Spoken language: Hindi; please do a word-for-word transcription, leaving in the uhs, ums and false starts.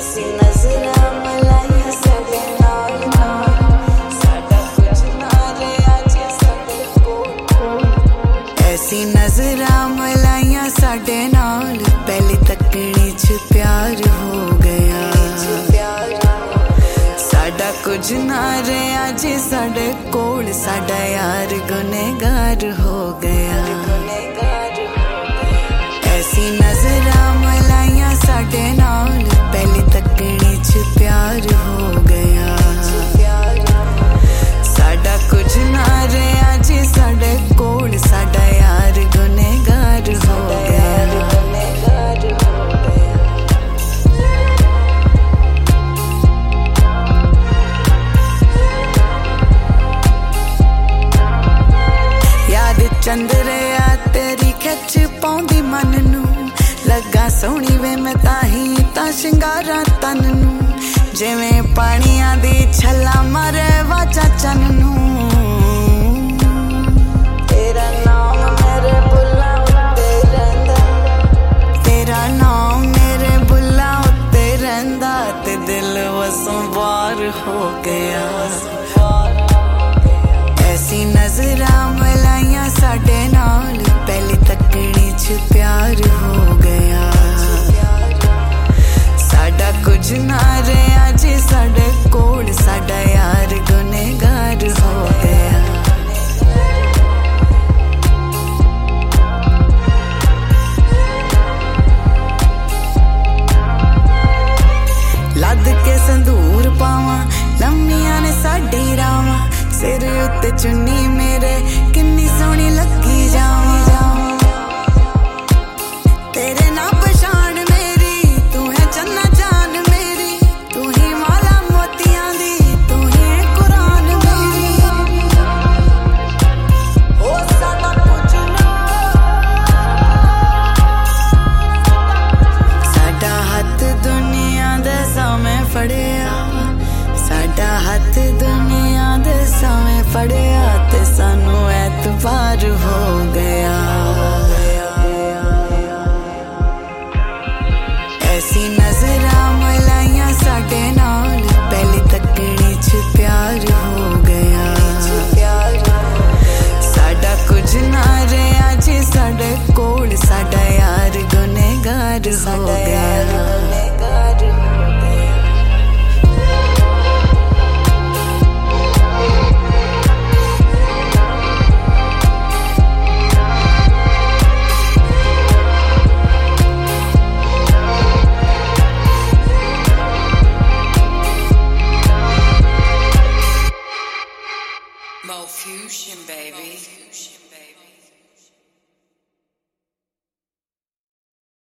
ऐसी नजरां मिलाइयां साडे नाल नाल, साडा कुछ ना रहा जे साडे कोल। ऐसी नजरां मिलाइयां साडे नाल, पहली तकनी च प्यार हो गया। साडा कुछ ना रहा जे साडे कोल, साडा यार गुनहगार हो गया। ऐसी नजरां मिलाइयां साडे नाल, पहली तकनी च प्यार हो गया। साडा कुछ ना रहा जे साडे कोल, साडा यार गुनहगार हो गया। चंद्रिया तेरी खिच पाउंदी मन नू, लगा सोहनी वे मैं ताही तां शिंगारा तन नू, जिवें पानियां दी छला मारे वाचा चन नू। तेरा नाम मेरे बुल्लां उत्ते रहिंदा, तेरा नाम मेरे बुल्लां उत्ते रहिंदा, ते दिल वसों बाहर हो गया। ऐसी नजरां मिलाइयां साडे नाल, पहली तकनी च प्यार हो गया। साडा कुछ ना रहा जे साडे कोल, साडा यार गुनहगार हो गया। लद के संदूर पावां लम्मियां ने साडी रावां, सिर उत्ते चुन्नी मेरे किन्नी सोहनी लगी जावां। तेरे ना पछाण मेरी, तू है चन्ना जान मेरी, तू ही माला मोतियां दी, तू ही कुरान मेरी। ओ साडा कुछ ना, साडा हथ दुनिया दे सामे फड़िया, साडा हथ दुनिया दे सामे फड़िया, ते सानू एतबार हो गया। ऐसी नजरां मिलाइयां साडे नाल, पहली तकनी च प्यार हो गया। साडा कुछ ना रहा जे साडे कोल, साडा यार गुनहगार हो गया। Mo Fusion, baby.